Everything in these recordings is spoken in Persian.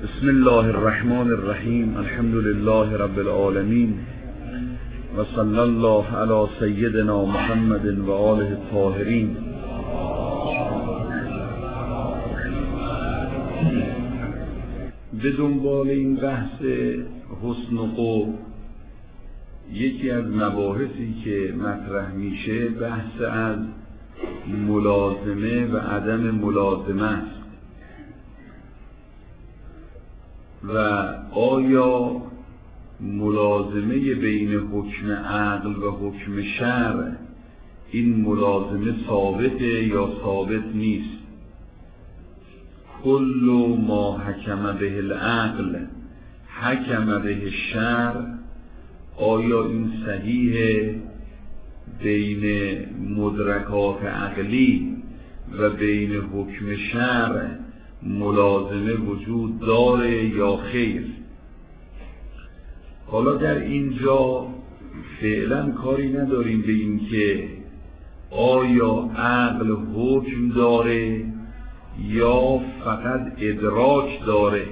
بسم الله الرحمن الرحیم. الحمد لله رب العالمین و صلی الله علی سیدنا محمد و آله الطاهرین. به دنبال این بحث حسن و قبح، یکی از مباحثی که مطرح میشه بحث از ملازمه و عدم ملازمه است و آیا ملازمه بین حکم عقل و حکم شرع این ملازمه ثابته یا ثابت نیست؟ کل ما حکم به العقل حکم به الشرع، آیا این صحیحه بین مدرکات عقلی و بین حکم شرع ملازمه وجود داره یا خیر؟ حالا در اینجا فعلا کاری نداریم به این که آیا عقل حکم داره یا فقط ادراک داره.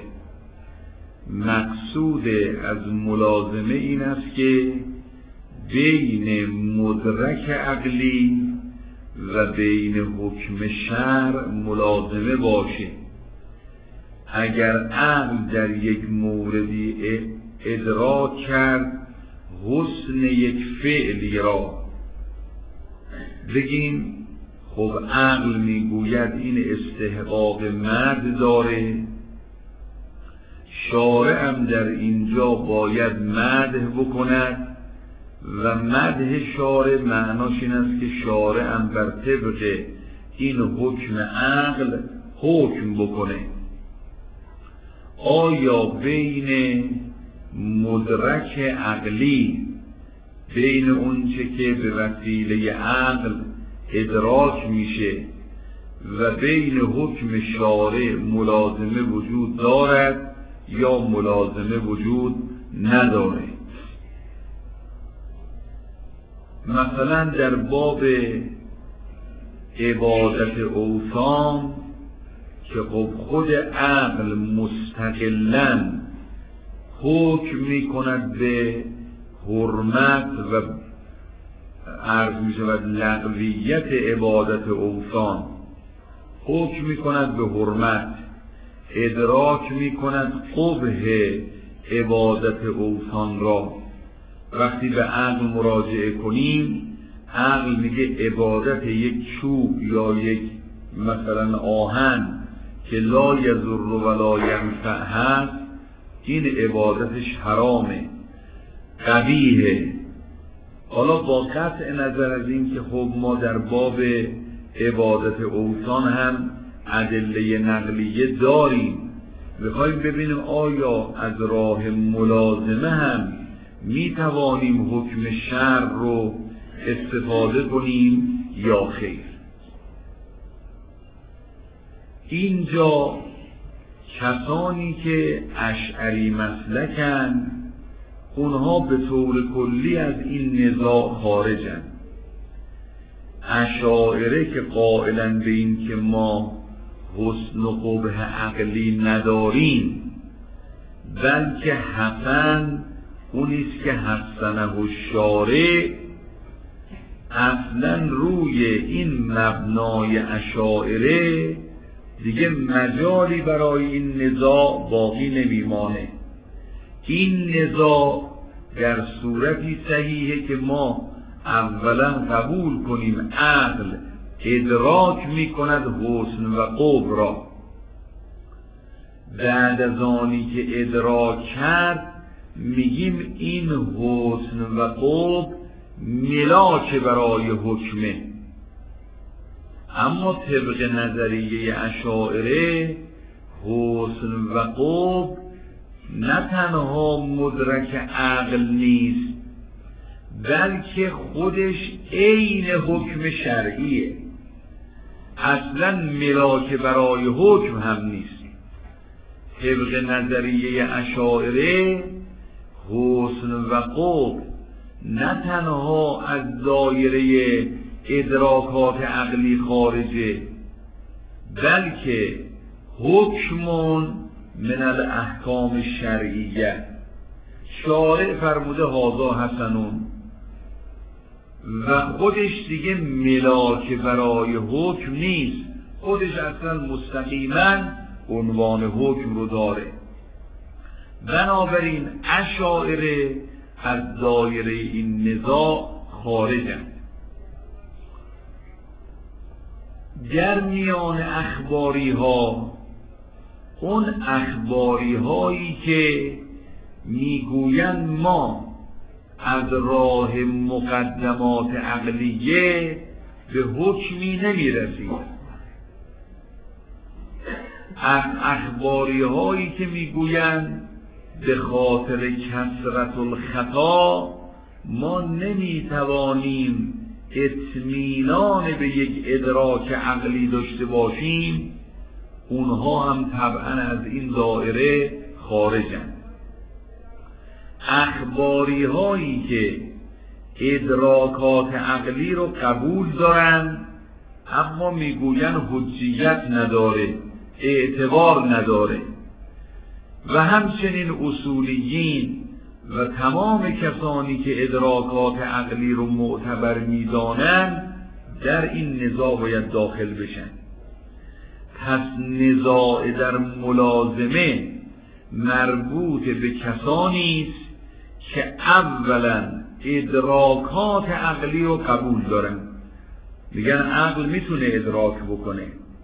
مقصود از ملازمه این است که بین مدرک عقلی و بین حکم شرع ملازمه باشه. اگر عقل در یک موردی ادراک کرد حسن یک فعلی را، بگیم خب عقل میگوید این استحقاق مرد داره، شارع هم در اینجا باید مدح بکند و مدح شارع معناش این است که شارع هم بر طبق این حکم عقل حکم بکنه. آیا بین مدرک عقلی، بین اونچه که به وسیله عقل ادراک میشه و بین حکم شارع ملازمه وجود دارد یا ملازمه وجود نداره؟ مثلا در باب عبادت اوثان که خب خود عقل مستقلاً حکم می کند به حرمت و عرض می شود لغویت عبادت اوثان، حکم می کند به حرمت، ادراک می کند قبح عبادت اوثان را. وقتی به عقل مراجعه کنیم، عقل میگه عبادت یک چوب یا یک مثلا آهن که لا یضر ولا ینفع هست، این عبادتش حرامه، قبیحه. حالا با قطع نظر از این که خب ما در باب عبادت اوثان هم ادله نقلیه داریم، میخوایم ببینیم آیا از راه ملازمه هم میتوانیم حکم شرع رو استفاده کنیم یا خیر. اینجا کسانی که اشعری مسلکن اونها به طور کلی از این نزاع خارجن. اشاعره که قائلن به این که ما حسن و قبح عقلی نداریم، بلکه حسن اونیست که حسنه الشارع، اصلا روی این مبنای اشاعره دیگه مجالی برای این نزاع باقی نمیمانه. این نزاع در صورتی صحیحه که ما اولا قبول کنیم عقل ادراک میکند حسن و قبح را، بعد از آنی که ادراک کرد میگیم این حسن و قبح ملاک برای حکمه. اما طبق نظریه اشاعره حسن و قبح نه تنها مدرک عقل نیست، بلکه خودش عین حکم شرعیه، اصلا ملاک برای حکم هم نیست. طبق نظریه اشاعره حسن و قبح نه تنها از دایره ادراکات عقلی خارجه، بلکه حکمون من الاحکام الشرعیه. شارع فرموده هذا حسنون و خودش دیگه ملاک برای حکم نیست، خودش اصلا مستقیما عنوان حکم رو داره. بنابراین اشاعره از دایره این نزاع خارجن. در میان اخباری ها، اون اخباری هایی که میگویند ما از راه مقدمات عقلیه به حکمی نمیرسیم، از اخباری هایی که میگویند به خاطر کثرت الخطا ما نمیتوانیم اطمینان به یک ادراک عقلی داشته باشیم، اونها هم طبعا از این دایره خارجند. اخباری هایی که ادراکات عقلی رو قبول دارن اما میگوین حجیت نداره، اعتبار نداره، و همچنین اصولیین و تمام کسانی که ادراکات عقلی رو معتبر میدانند در این نزاع باید داخل بشن. پس نزاع در ملازمه مربوط به کسانی است که اولا ادراکات عقلی رو قبول دارن، میگن عقل میتونه ادراک بکنه.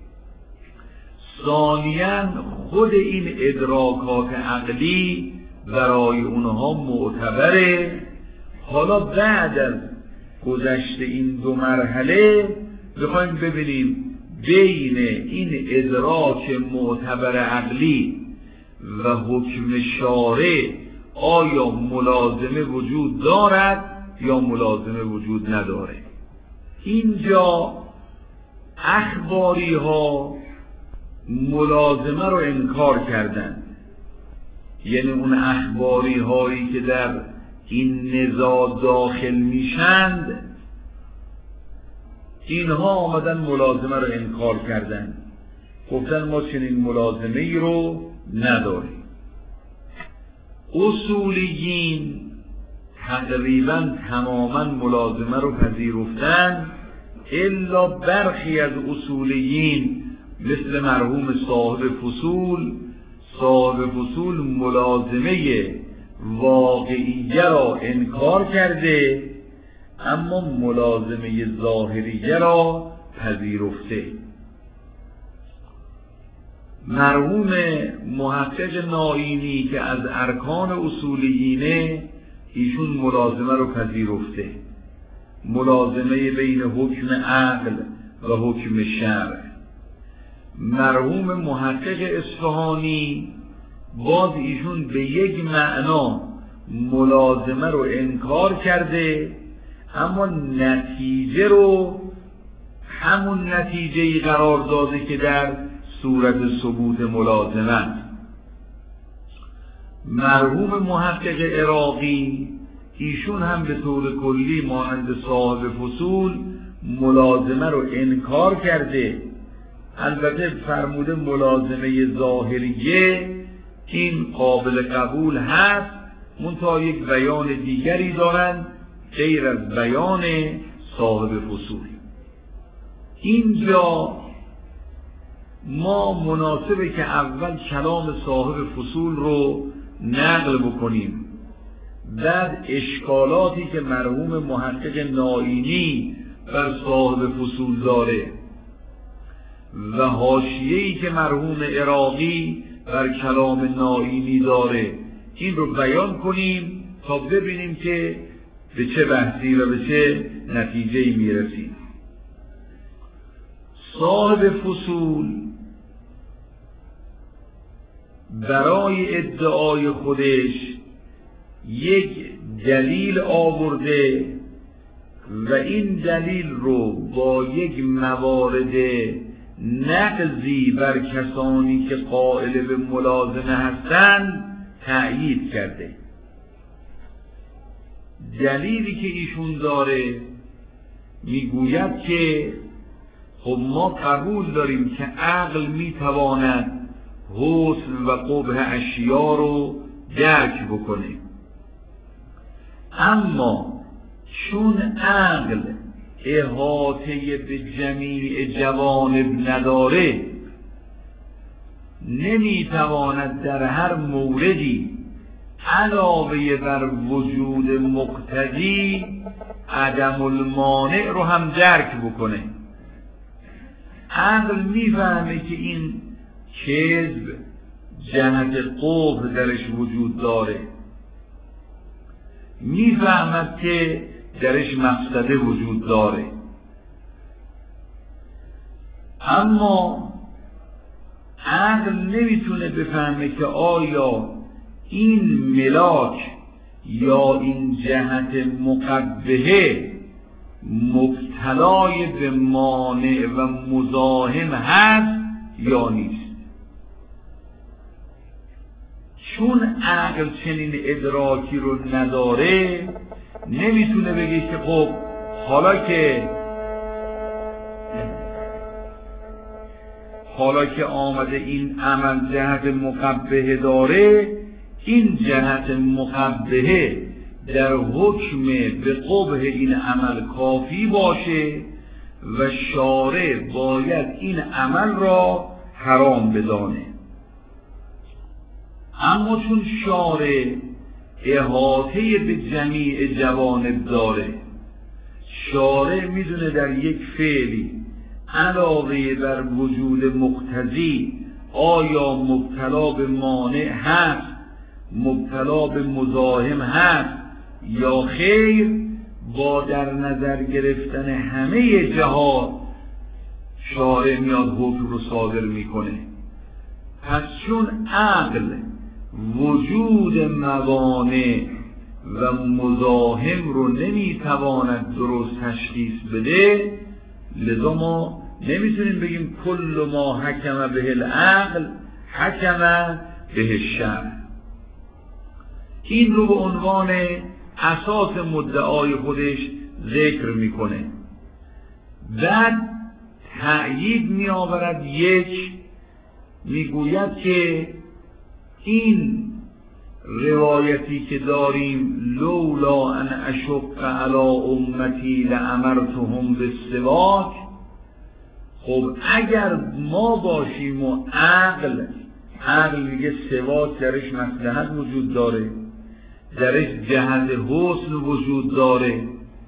ثانیاً خود این ادراکات عقلی برای اونها معتبره. حالا بعد از گذشت این دو مرحله بخوایم ببینیم بین این ادراک معتبر عقلی و حکم شارع آیا ملازمه وجود دارد یا ملازمه وجود نداره. اینجا اخباری ها ملازمه رو انکار کردند، یعنی اون اخباری هایی که در این نزاع داخل میشند اینها آمدن ملازمه رو انکار کردند، گفتن ما چنین ملازمه ای رو نداریم. اصولیین تقریبا تماما ملازمه رو پذیرفتن، الا برخی از اصولیین مثل مرحوم صاحب فصول ملازمه واقعیه را انکار کرده اما ملازمه ظاهریه را پذیرفته. مرحوم محقق نائینی که از ارکان اصولیینه ایشون ملازمه رو پذیرفته، ملازمه بین حکم عقل و حکم شرع. مرحوم محقق اصفهانی باز ایشون به یک معنا ملازمه رو انکار کرده اما نتیجه رو همون نتیجه‌ای قرار داده که در صورت ثبوت ملازمه. مرحوم محقق عراقی ایشون هم به طور کلی مانند صاحب فصول ملازمه رو انکار کرده، البته فرموده ملازمه ظاهریه این قابل قبول هست، منتها یک بیان دیگری دارند غیر از بیان صاحب فصول. اینجا ما مناسبه که اول کلام صاحب فصول رو نقل بکنیم، بعد اشکالاتی که مرحوم محقق نائینی بر صاحب فصول داره و حاشیه‌ای که مرحوم عراقی بر کلام نائینی داره این رو بیان کنیم تا ببینیم که به چه بحثی و به چه نتیجه‌ای میرسیم. صاحب فصول برای ادعای خودش یک دلیل آورده و این دلیل رو با یک موارد نقضی بر کسانی که قائل به ملازمه هستند تأیید کرده. دلیلی که ایشون داره میگوید که خب ما قبول داریم که عقل میتواند حسن و قبح اشیا رو درک بکنه. اما چون عقل احاطه به جمیع جوانب نداره، نمیتواند در هر موردی علاوه بر وجود مقتضی عدم المانع رو هم درک بکنه. عقل میفهمه که این کذب جهت قبح درش وجود داره، میفهمد که درش مفسده وجود داره، اما عقل نمیتونه بفهمه که آیا این ملاک یا این جهت مقبحه مبتلای به مانع و مزاحم هست یا نیست. چون عقل چنین ادراکی رو نداره، نمیتونه بگه که خب حالا که آمده این عمل جهت مقبحه داره، این جهت مقبحه در حکم به قبح این عمل کافی باشه و شارع باید این عمل را حرام بدانه. اما چون شارع احاطه به جمیع جوانب داره، شارع میدونه در یک فعلی علاوه بر وجود مقتضی آیا مبتلا به مانع هست، مبتلا به مزاحم هست یا خیر، با در نظر گرفتن همه جهات شارع میاد حکم رو صادر میکنه. پس چون عقل وجود موانع و مزاحم رو نمیتواند درست تشخیص بده، لذا ما نمیتونیم بگیم کل ما حکم به العقل حکم به الشرع. این رو به عنوان اساس مدعای خودش ذکر میکنه. بعد تأیید میآورد، میگوید که این روایتی که داریم لولا ان اشق علی امتی لامرتهم بالسواک، خب اگر ما باشیم و عقل میگه سواک درش مصلحت وجود داره، درش جهت حسن وجود داره،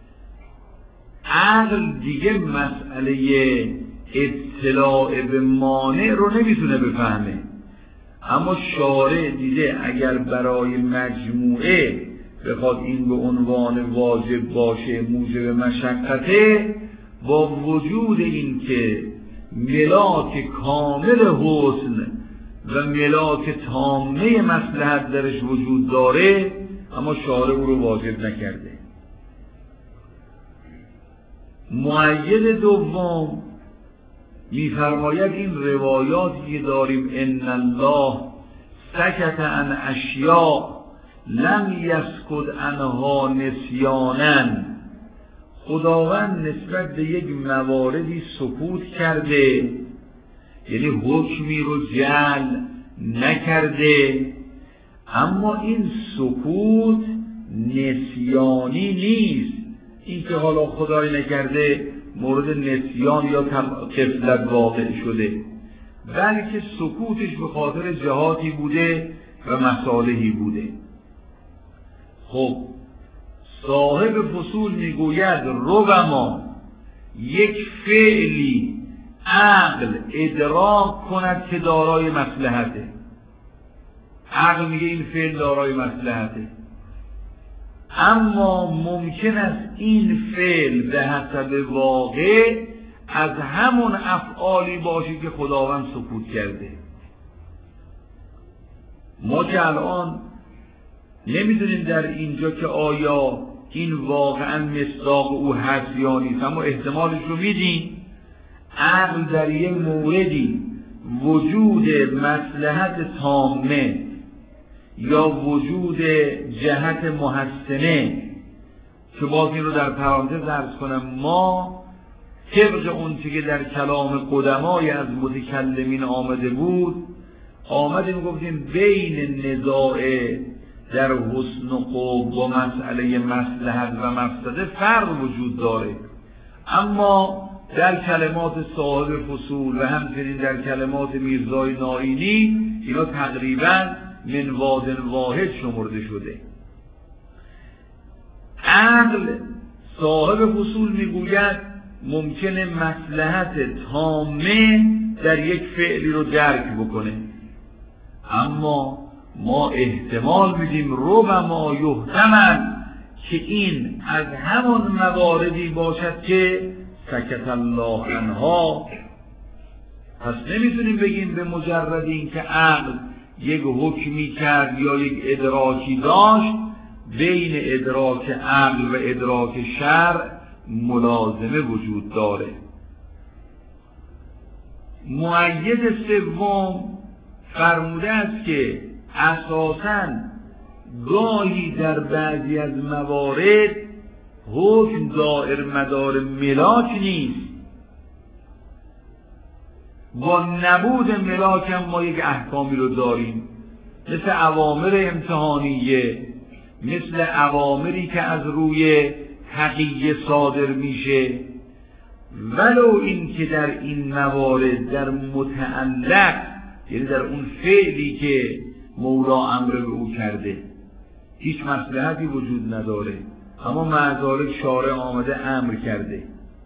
عقل دیگه مسئله اطلاع به مانع رو نمیتونه بفهمه. اما شارع دیده اگر برای مجموعه بخواد این به عنوان واجب باشه، موجب مشقته، با وجود این که ملاک کامل حسن و ملاک تامه مصلحت درش وجود داره، اما شارع او رو واجب نکرده. مؤید دوم میفرماید این روایاتی که داریم ان الله سکت عن اشیاء لم یسکت عنها نسیانا، خداوند نسبت به یک مواردی سکوت کرده، یعنی حکمی رو جعل نکرده، اما این سکوت نسیانی نیست. این که حالا خدای نکرده مورد نسیان یا غفلت واقع شده، بلکه سکوتش به خاطر جهاتی بوده و مصالحی بوده. خب صاحب فصول میگوید ربما یک فعلی عقل ادراک کند که دارای مصلحته، عقل میگه این فعل دارای مصلحته، اما ممکن است این فعل به حسب واقع از همون افعالی باشه که خداوند سکوت کرده. ما که الان نمیدونیم در اینجا که آیا این واقعا مصداق او هست یا نیست، اما احتمالش رو میدیم. عقل در یه موردی وجود مصلحت تامه یا وجود جهت محسنه، که باز این رو در پرانتز عرض کنم، ما طبق اون چیزی که در کلام قدمای از متکلمین آمده بود، آمدیم گفتیم بین نزاع در حسن و قبح و مسئله مصلحت و مفسده فرق وجود داره، اما در کلمات صاحب فصول و همچنین در کلمات میرزای نائینی اینا تقریبا من واد واحد شمرده شده. عقل صاحب فصول میگوید ممکنه مصلحت تامه در یک فعلی رو درک بکنه، اما ما احتمال میدیم ربما یحتمل که این از همان مواردی باشد که سکت الله عنها. پس نمیتونیم بگیم به مجرد این که عقل یک حکمی کرد یا یک ادراکی داشت بین ادراک عقل و ادراک شرع ملازمه وجود داره. مؤید سوم فرموده است که اساساً گاهی در بعضی از موارد حکم دائر مدار ملاک نیست، با نبود ملاک هم ما یک احکامی رو داریم، مثل اوامر امتحانیه، مثل اوامری که از روی تقیه صادر میشه، ولو این که در این موارد در متعلق، یعنی در اون فعلی که مولا امر به او کرده هیچ مصلحتی وجود نداره، اما مع ذالک شارع آمده امر کرده،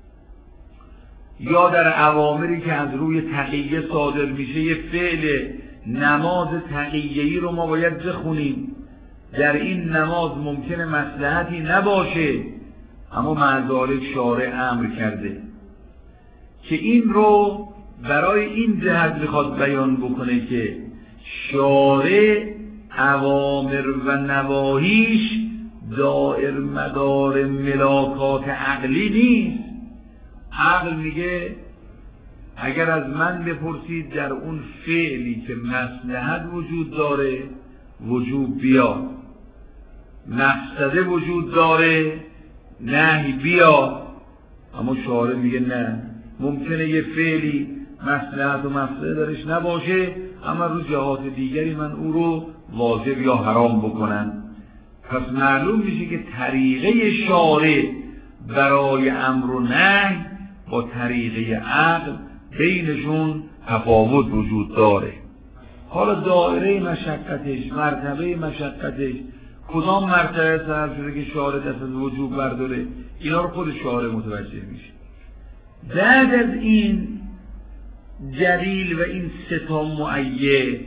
یا در اوامری که از روی تقیه صادر میشه، یه فعل نماز تقیه‌ای رو ما باید بخونیم، در این نماز ممکنه مصلحتی نباشه اما مع ذالک شارع امر کرده، که این رو برای این جهت میخواد بیان بکنه که شارع اوامر و نواهیش دائر مدار ملاکات عقلی نیست. عقل میگه اگر از من بپرسید در اون فعلی که مصلحت وجود داره وجوب بیاد، مفسده وجود داره نهی بیاد، اما شارع میگه نه، ممکنه یه فعلی مصلحت و مفسده درش نباشه اما رو جهات دیگری من او رو واجب یا حرام بکنن. پس معلوم میشه که طریقه شارع برای امر و نهی با طریقه عقل بینشون تفاوت وجود داره. حالا دایره مشقتش، مرتبه مشقتش، کدام مرتبه صرف شده که شارع دست از وجوب برداره، اینا رو خود شارع متوجه میشه. بعد از این دلیل و این سه تا مؤید،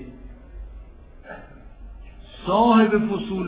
صاحب فصول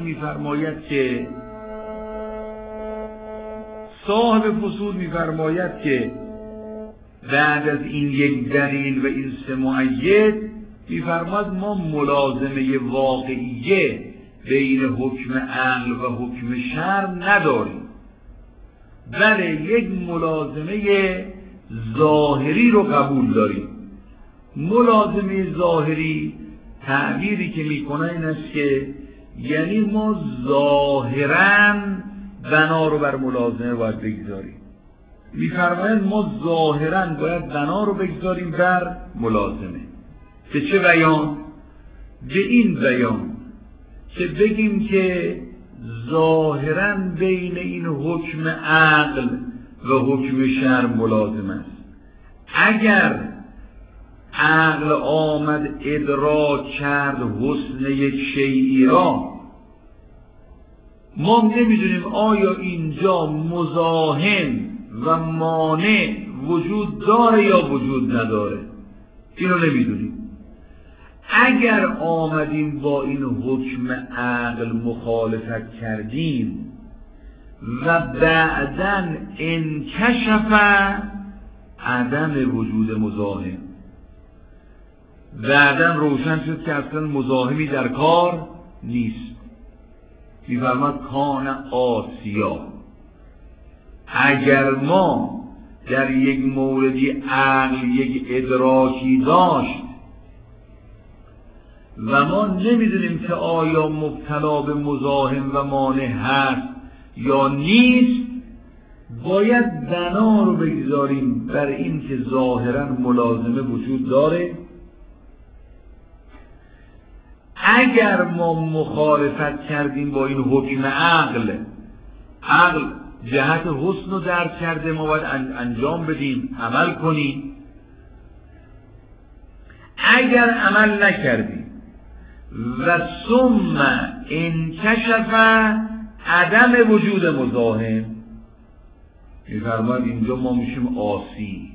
میفرماید که بعد از این یک دلیل و این سه مؤید میفرماید ما ملازمه واقعیه بین حکم عقل و حکم شرع نداریم، بله یک ملازمه ظاهری رو قبول داریم. ملازمه ظاهری تعبیری که میکنه این است که یعنی ما ظاهراً بنا رو بر ملازمه باید بگذاریم. میفرمایند ما ظاهراً باید بنا رو بگذاریم بر ملازمه. به چه بیان؟ به این بیان که بگیم که ظاهراً بین این حکم عقل و حکم شرع ملازم است. اگر عقل آمد ادراک کرد حسن یک شیئی را، ما نمیدونیم آیا اینجا مزاحم و مانع وجود داره یا وجود نداره، اینو نمیدونیم. اگر آمدیم با این حکم عقل مخالفت کردیم و بعداً انکشف عدم وجود مزاحم، بعداً روشن شد که اصلا مزاحمی در کار نیست، می‌فرماید کان آسیا. اگر ما در یک موردی عقل یک ادراکی داشت و ما نمیدونیم که آیا مبتلا به مزاحم و مانع هست یا نیست، باید بنا رو بگذاریم بر این که ظاهراً ملازمه وجود داره اگر ما مخالفت کردیم با این حکم عقل جهت حسن رو درک کرده، ما باید انجام بدیم، عمل کنیم. اگر عمل نکردیم و ثم انکشف عدم وجود مزاحم، می‌فرماید اینجا ما میشیم عاصی.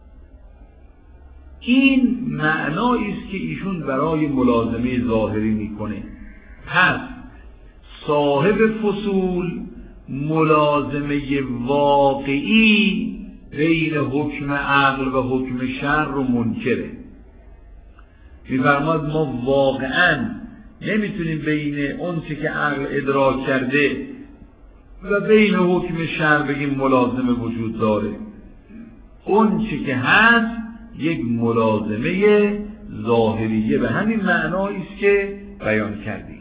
این معنایی است که ایشون برای ملازمه ظاهری میکنه. پس صاحب فصول ملازمه واقعی بین حکم عقل و حکم شرع رو منکره. می‌فرماید ما واقعاً نمیتونیم بین اون چه که عقل ادراک کرده و بین حکم شرع بگیم ملازمه وجود داره. اون چه که هست یک ملازمه ظاهریه، به همین معنایی است که بیان کردیم.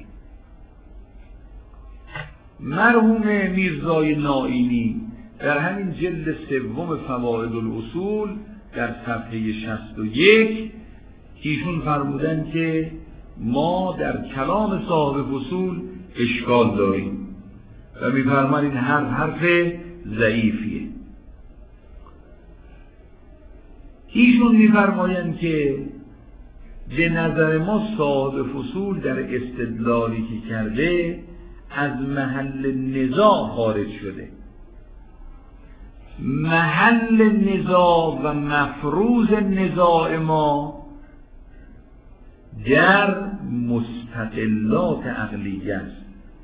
مرحوم میرزای نائینی در همین جلد سوم فوائد الاصول در صفحه 61 ایشون فرمودن که ما در کلام صاحب فصول اشکال داریم و می‌فرمایند این حرف ضعیفیه. ایشون می‌فرمایند که به نظر ما صاحب فصول در استدلالی که کرده از محل نزاع خارج شده. محل نزاع و مفروض نزاع ما در مستقلات عقلیه است.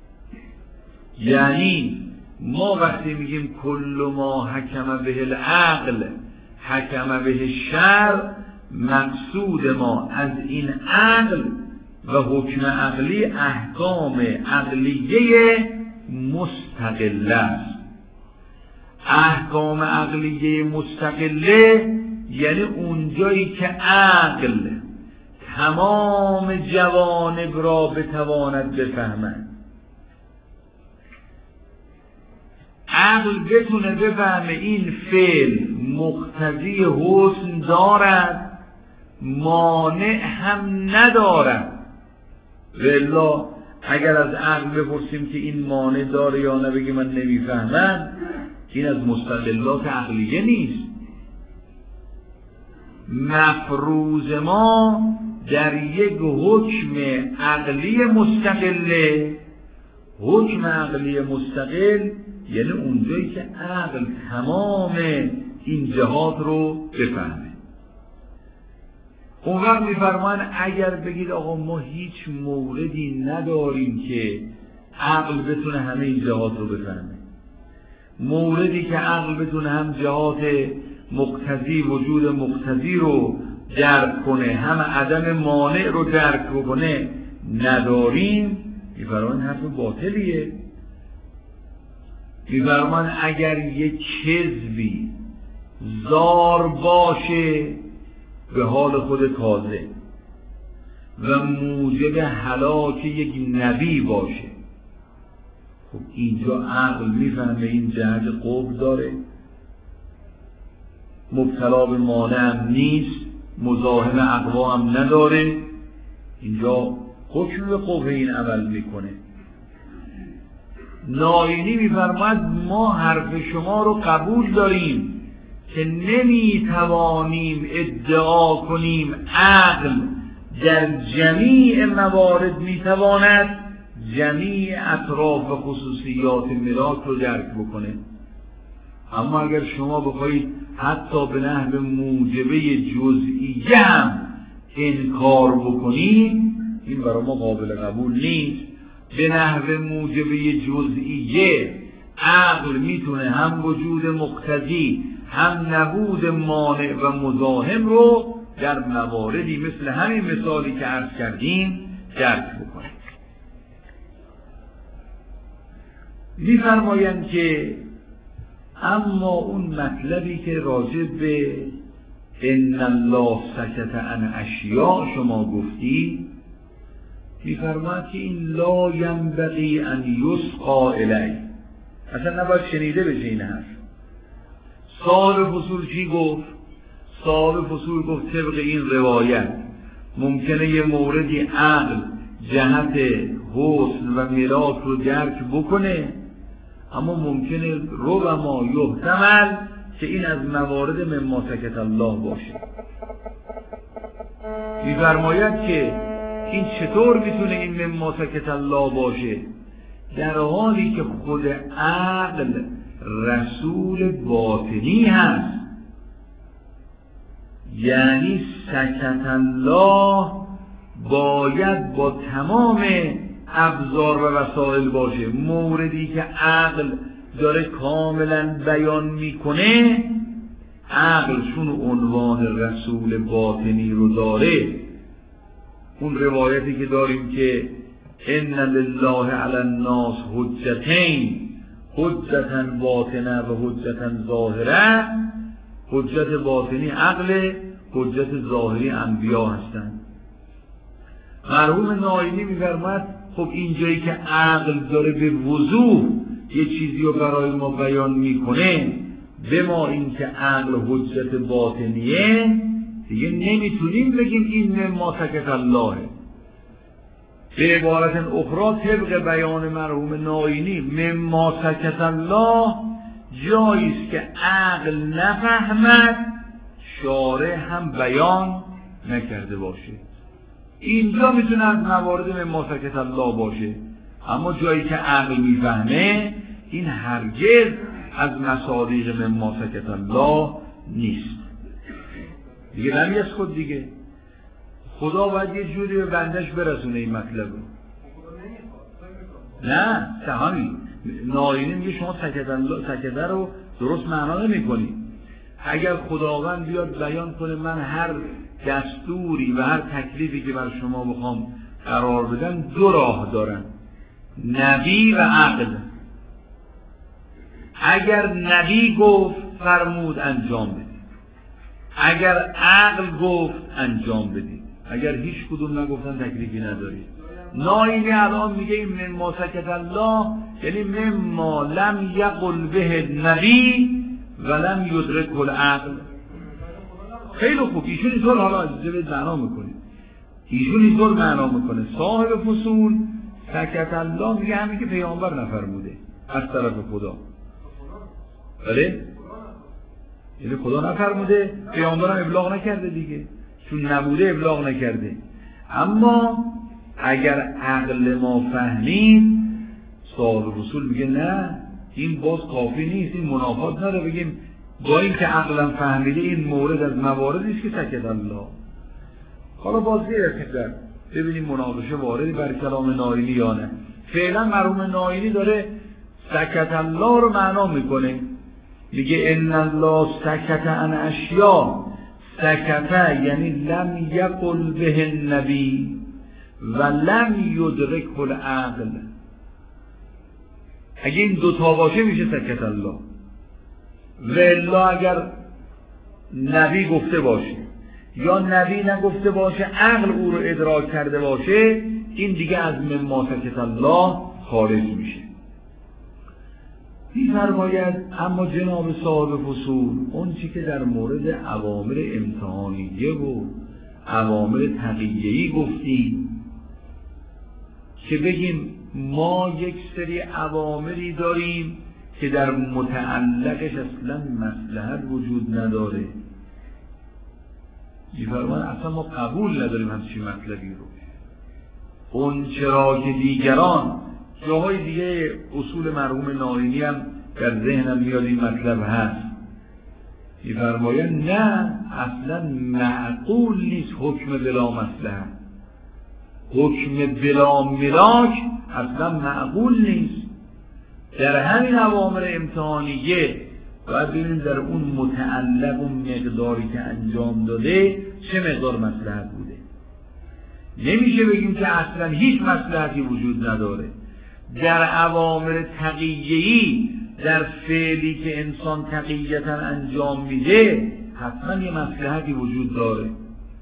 یعنی ما وقتی میگیم کل ما حکم به العقل حکم به الشرع، مقصود ما از این عقل و حکم عقلی احکام عقلیه مستقله است. احکام عقلیه مستقله یعنی اونجایی که عقل تمام جوانب را بتواند بفهمد، عقل بتونه بفهمه این فعل مقتضی حسن دارد، مانع هم ندارد. والا اگر از عقل بپرسیم که این مانع داره یا نه بگه من نمیفهمم، این از مستقلات عقلیه نیست. مفروض ما در یک حکم عقلی مستقله. حکم عقلی مستقل یعنی اونجایی که عقل تمام این جهات رو بفهمه. اون وقت می‌فرمایند اگر بگید آقا ما هیچ موردی نداریم که عقل بتونه همه این جهات رو بفهمه، موردی که عقل بتونه هم جهات مقتضی وجود مقتضی رو درک کنه هم عدم مانع رو درک بکنه نداریم، می‌فرمایند حرف باطلیه. می‌فرمایند اگر یک کذبی زار باشه به حال خود تازه و موجب هلاک یک نبی باشه، خب اینجا عقل میفهمه این جهت قبح داره، مبتلا به مانع هم نیست، مزاحم اقوا هم نداره، اینجا حکم به قبح این عمل میکنه. نائینی میفرماید ما حرف شما رو قبول داریم که نمیتوانیم ادعا کنیم عقل در جمیع موارد میتواند جمیع اطراف و خصوصیات ملاک رو درک بکنه. اما اگر شما بخواید حتی به نحو موجبه جزئیه هم انکار بکنید، این برای ما قابل قبول نیست. به نحو موجبه جزئیه عقل میتونه هم وجود مقتضی هم نبود مانع و مزاحم رو در مواردی مثل همین مثالی که عرض کردیم درک بکنه. می‌فرمایند که اما اون مطلبی که راجع به ان الله سکت عن اشیاء شما گفتی، می‌فرماید که این لا ینبغی ان یسقا الیه، اصلا نباید شنیده بشه این حرف. صاحب فصول چی گفت؟ صاحب فصول گفت طبق این روایت ممکنه یه موردی عقل جهت حسن و ملاک رو درک بکنه، اما ممکنه ربما یحتمل که این از موارد مما سکت الله باشه. می‌فرماید که این چطور میتونه این مما سکت الله باشه؟ در حالی که خود عقل رسول باطنی هست، یعنی سکت الله باید با تمام ابزار و وسایل باشه. موردی که عقل داره کاملا بیان میکنه، عقل چون عنوان رسول باطنی رو داره، اون روایتی که داریم که ان لله علی الناس حجتین، حجتا باطنه و حجتا ظاهره. حجت باطنی عقل، حجت ظاهری انبیا هستند. مرحوم ناینی می‌فرماید خب اینجایی که عقل داره به وضوح یه چیزی رو برای ما بیان میکنه، به ما این که عقل حجت باطنیه، دیگه نمیتونیم بگیم این مما سکت اللهه. به عبارت اخرى طبق بیان مرحوم ناینی، مما سکت الله جاییست که عقل نفهمد، شارع هم بیان نکرده باشه. اینجا میتونه از موارد مما سکت الله باشه، اما جایی که عقل میفهمه این هرگز از مصادیق مما سکت الله نیست. دیگه نمی‌اسکت دیگه. خدا باید یه جوری به بندش برسونه این مطلب رو. نه همین ناینی میگه شما سکته رو درست معنا نمی‌کنی. اگر خداوند بیاد بیان کنه من هر دستوری و هر تکلیفی که بر شما بخوام قرار بدم دو راه دارم، نبی و عقل. اگر نبی گفت فرمود انجام بدید، اگر عقل گفت انجام بدید، اگر هیچ کدوم نگفتن تکلیفی ندارید. ناینی الان میگه این مما سکت الله یعنی مما لم یقل به نبی و لم یدرک العقل. خیلی خوب، ایشون اینطور حالا اجازه بدید معنا میکنه، ایشون اینطور معنا میکنه. صاحب فصول سکت الله میگه همین که پیامبر نفرموده از طرف خدا. بله؟ یعنی خدا نفرموده، پیامبر هم ابلاغ نکرده دیگه، چون نبوده ابلاغ نکرده. اما اگر عقل ما فهمید، صاحب فصول میگه نه این باز کافی نیست، این منافات نداره بگیم با این که عقلم فهمیده این مورد از مواردی است که سکت الله. حالا باز دیگه ببینیم مناقشه واردی بر کلام ناینی یا نه. فعلا مرحوم ناینی داره سکت الله رو معنا میکنه، میگه ان الله سکت عن اشیاء. سکت یعنی لم یقل به النبی و لم یدرک العقل. اگه این دوتا باشه میشه سکت الله. و الا اگر نبی گفته باشه یا نبی نگفته باشه، عقل او رو ادراک کرده باشه، این دیگه از مما سکت الله خارج میشه. می‌فرماید اما جناب صاحب فصول اون چی که در مورد اوامر امتحانیه و اوامر تقییه‌ای گفتیم که بگیم ما یک سری اوامری داریم که در متعلقش اصلا مصلحت وجود نداره، می‌فرماید اصلا ما قبول نداریم همچین مطلبی رو. اون چرا که دیگران جاهای دیگه اصول مرحوم ناینی هم در ذهنم میاد این مطلب هست، می‌فرماید نه اصلا معقول نیست حکم بلا مصلحت، حکم بلا ملاک اصلا معقول نیست. در همین اوامر امتحانیه باید ببینیم در اون متعلق و مقداری که انجام داده چه مقدار مصلحت بوده. نمیشه بگیم که اصلا هیچ مصلحتی وجود نداره. در اوامر تقییه‌ای، در فعلی که انسان تقییتا انجام میده حتما یه مصلحتی وجود داره.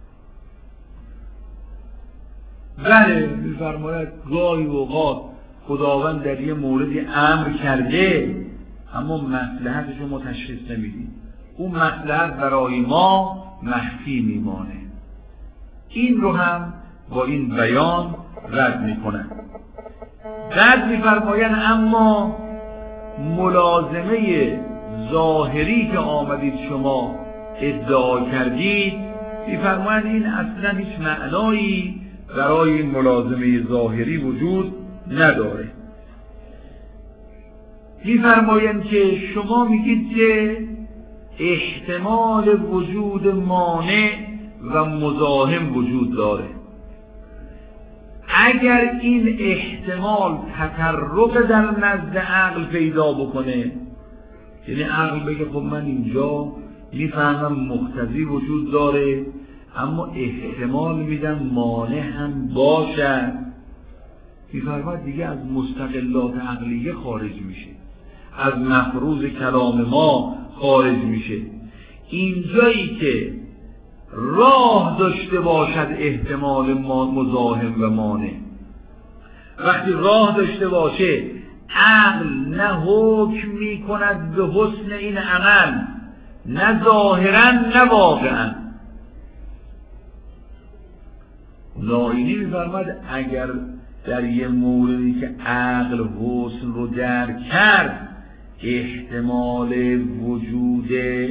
بله می‌فرماید گاهی اوقات خداوند در یه موردی امر کرده اما مصلحتش رو ما تشخیص نمیدیم، اون مصلحت برای ما مخفی میمانه. این رو هم با این بیان رد میکنن. بعد میفرمایند اما ملازمه ظاهری که آمدید شما ادعا کردید، میفرمایند این اصلا هیچ معنایی برای این ملازمه ظاهری وجود نداره. میفرمایند که شما میگید که احتمال وجود مانع و مزاحم وجود داره. اگر این احتمال تطرق در نزد عقل پیدا بکنه، یعنی عقل بگه خب من اینجا میفهمم مقتضی وجود داره اما احتمال میدم مانع هم باشد، میفرماید دیگه از مستقلات عقلیه خارج میشه، از مفروض کلام ما خارج میشه. اینجایی که راه داشته باشد احتمال مزاحم و مانع، وقتی راه داشته باشه عقل نه حکم میکند به حسن این عمل، نه ظاهرا نه واقعا. نائینی میفرماید اگر در یه موردی که عقل حسن رو درک کرد احتمال وجود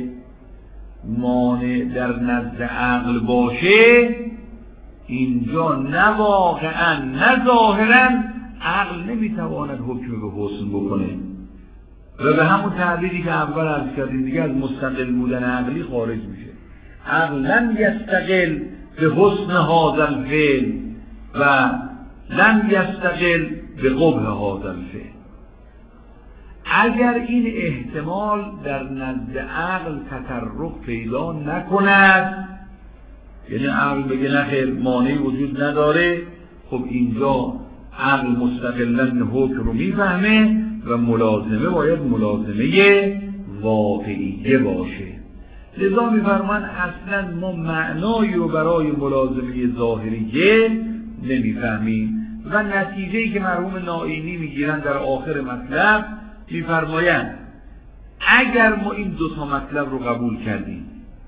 مانع در نزد عقل باشه، اینجا نه واقعا نه ظاهرا عقل نمیتواند حکم به حسن بکنه و به همون تعبیری که اول عرض کردیم دیگه از مستقل بودن عقلی خارج میشه. عقل لن یستقل به حسن هذا الفعل و لن یستقل به قبح هذا الفعل. اگر این احتمال در نزد عقل تطرق پیدا نکند، یعنی عقل بگه نه خیر مانعی وجود نداره، خب اینجا عقل مستقلاً حکم رو میفهمه و ملازمه باید ملازمه واقعیه باشه. لذا میفرمان اصلا ما معنایی رو برای ملازمه ظاهریه نمیفهمیم و نتیجه‌ای که مرحوم نائینی میگیرن در آخر مطلب میفرمایند اگر ما این دو تا مطلب رو قبول کردیم،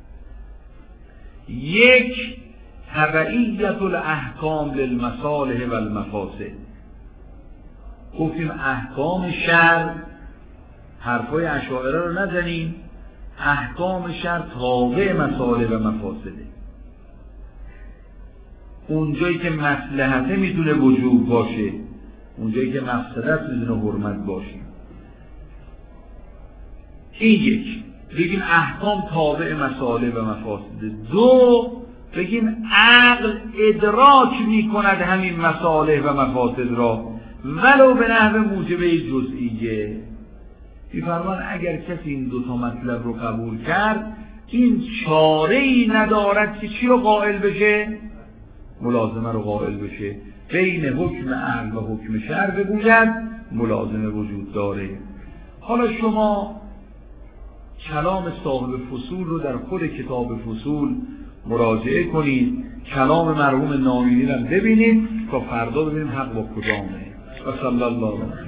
یک تبعیت الاحکام للمصالح و المفاسد، گفتیم احکام شرع، حرفای اشاعره رو نزنیم، احکام شرع تابع مصالح و مفاسده. اونجایی که مصلحته میتونه وجوب باشه، اونجایی که مفسدت میتونه حرمت باشه. این یک، بگیم احکام تابع مصالح و مفاسده. دو، بگیم عقل ادراک میکند همین مصالح و مفاسد را ولو به نحو موجبه جزئیه. می‌فرمان اگر کسی این دو تا مطلب رو قبول کرد این چاره‌ای ندارد که چی رو قائل بشه؟ ملازمه رو قائل بشه. بین حکم عقل و حکم شرع بگوید ملازمه وجود داره. حالا شما کلام صاحب فصول رو در خود کتاب فصول مراجعه کنید، کلام مرحوم نائینی رو ببینید تا فردا ببینیم حق با کدامه. و صلی الله علیه